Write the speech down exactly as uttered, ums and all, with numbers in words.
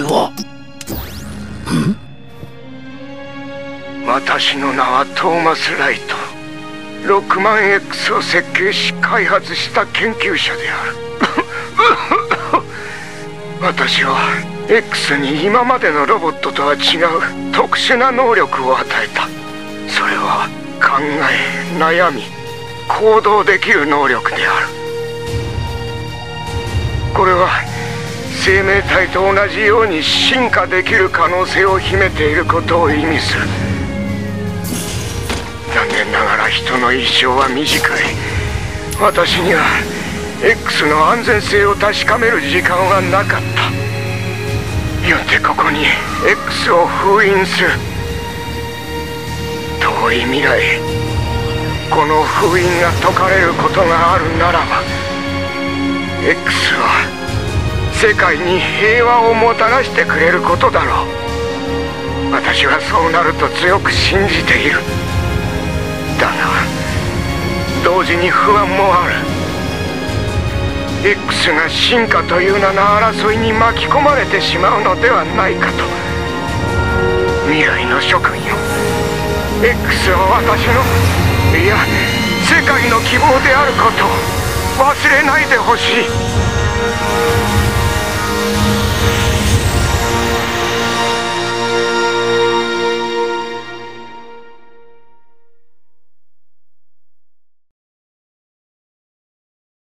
は。ん？ 私の名はトーマス・ライト。ロックマン X を設計し開発した研究者である。私は X に今までのロボットとは違う特殊な能力を与えた。それは考え、悩み、行動できる能力である。これは生命体と同じように進化できる可能性を秘めていることを意味する。残念ながら人の一生は短い。私には X の安全性を確かめる時間はなかった。よってここに X を封印する。遠い未来、この封印が解かれることがあるならば X は世界に平和をもたらしてくれることだろう。私はそうなると強く信じている。だが同時に不安もある。 X が進化という名の争いに巻き込まれてしまうのではないかと。未来の諸君よ、 X は私の、いや世界の希望であることを忘れないでほしい。